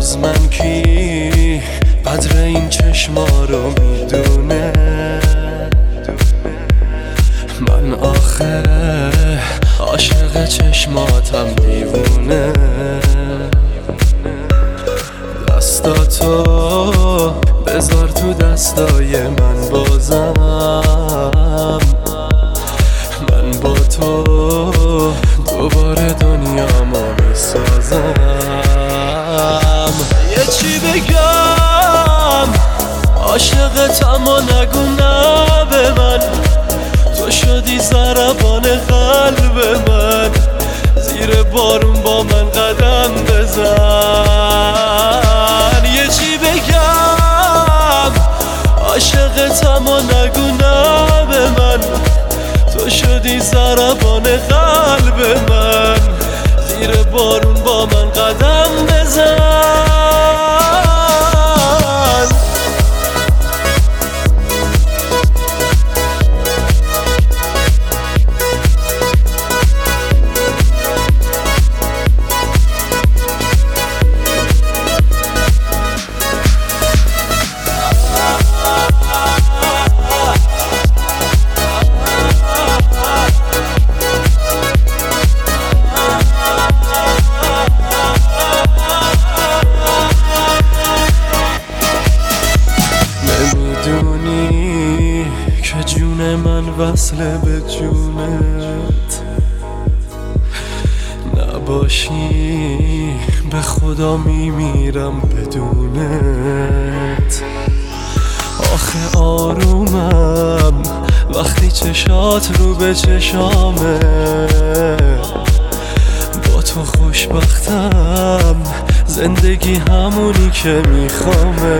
جز من کی قدر این چشما رو میدونه؟ من آخه عاشق چشماتم دیوونه. دستاتو بذار تو دستای من بازم، من با تو دوباره دنیامو میسازم. یه چی بگم عاشقتم و نگو نه به من، تو شدی ضربان قلب من، زیر بارون با من قدم بزن. یه چی بگم عاشقتم و نگو نه به من، تو شدی ضربان قلب من، زیر بارون با من قدم بزن. نمیدونی که جون من وصله به جونت، نباشی به خدا میمیرم بدونت. آخه آرومم وقتی چشات رو به چشامه، با تو خوشبختم زندگی همونی که میخوامه.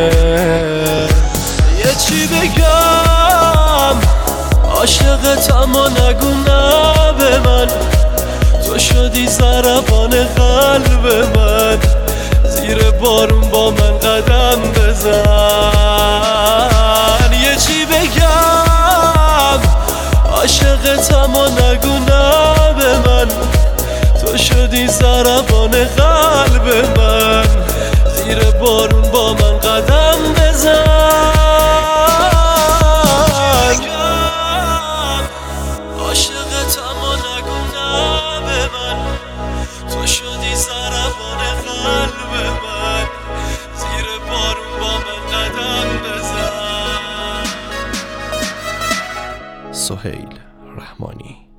یه چی بگم عاشقتم و نگو نه به من، تو شدی ضربان قلب من، زیر بارون با من قدم بزن. یه چی بگم عاشقتم و نگو نه به من، تو شدی ضربان قلب من، زیر بارون با من قدم بزن. عاشقتم و نگو نه به من، تو شدی ضربان قلب من، زیر بارون با من قدم بزن. سهیل رحمانی.